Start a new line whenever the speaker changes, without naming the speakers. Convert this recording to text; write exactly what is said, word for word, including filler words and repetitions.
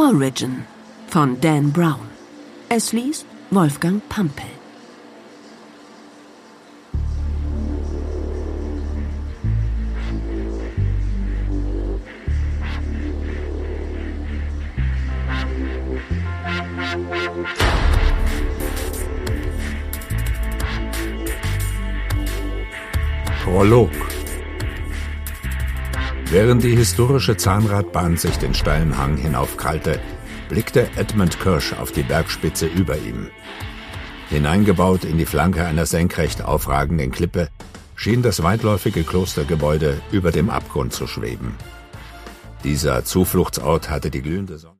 Origin von Dan Brown. Es liest Wolfgang Pampel.
Prolog. Während die historische Zahnradbahn sich den steilen Hang hinaufkrallte, blickte Edmund Kirsch auf die Bergspitze über ihm. Hineingebaut in die Flanke einer senkrecht aufragenden Klippe schien das weitläufige Klostergebäude über dem Abgrund zu schweben. Dieser Zufluchtsort hatte die glühende Sonne